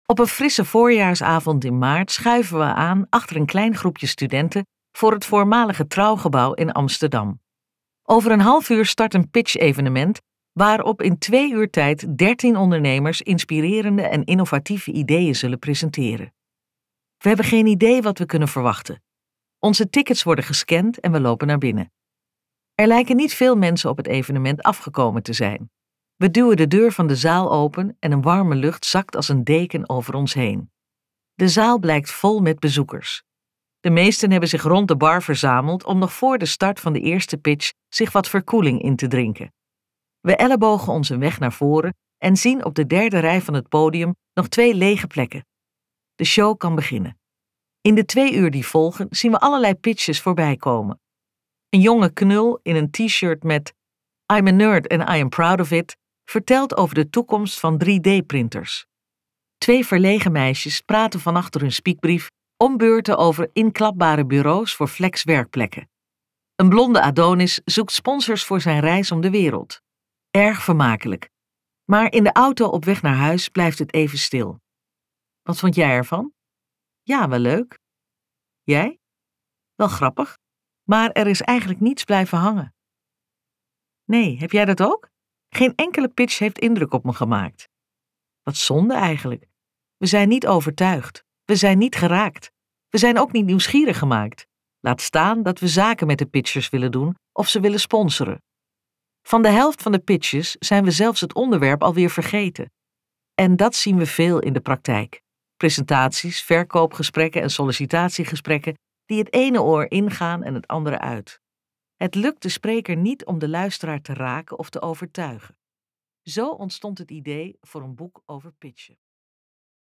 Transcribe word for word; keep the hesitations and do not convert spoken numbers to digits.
Op een frisse voorjaarsavond in maart schuiven we aan achter een klein groepje studenten voor het voormalige Trouw-gebouw in Amsterdam. Over een half uur start een pitch-evenement waarop in twee uur tijd dertien ondernemers inspirerende en innovatieve ideeën zullen presenteren. We hebben geen idee wat we kunnen verwachten. Onze tickets worden gescand en we lopen naar binnen. Er lijken niet veel mensen op het evenement afgekomen te zijn. We duwen de deur van de zaal open en een warme lucht zakt als een deken over ons heen. De zaal blijkt vol met bezoekers. De meesten hebben zich rond de bar verzameld om nog voor de start van de eerste pitch zich wat verkoeling in te drinken. We ellebogen ons een weg naar voren en zien op de derde rij van het podium nog twee lege plekken. De show kan beginnen. In de twee uur die volgen zien we allerlei pitches voorbij komen. Een jonge knul in een t-shirt met I'm a nerd and I am proud of it vertelt over de toekomst van drie D-printers. Twee verlegen meisjes praten van achter hun spiekbrief om beurten over inklapbare bureaus voor flexwerkplekken. Een blonde Adonis zoekt sponsors voor zijn reis om de wereld. Erg vermakelijk. Maar in de auto op weg naar huis blijft het even stil. Wat vond jij ervan? Ja, wel leuk. Jij? Wel grappig. Maar er is eigenlijk niets blijven hangen. Nee, heb jij dat ook? Geen enkele pitch heeft indruk op me gemaakt. Wat zonde eigenlijk. We zijn niet overtuigd. We zijn niet geraakt. We zijn ook niet nieuwsgierig gemaakt. Laat staan dat we zaken met de pitchers willen doen of ze willen sponsoren. Van de helft van de pitches zijn we zelfs het onderwerp alweer vergeten. En dat zien we veel in de praktijk. Presentaties, verkoopgesprekken en sollicitatiegesprekken die het ene oor ingaan en het andere uit. Het lukt de spreker niet om de luisteraar te raken of te overtuigen. Zo ontstond het idee voor een boek over pitchen.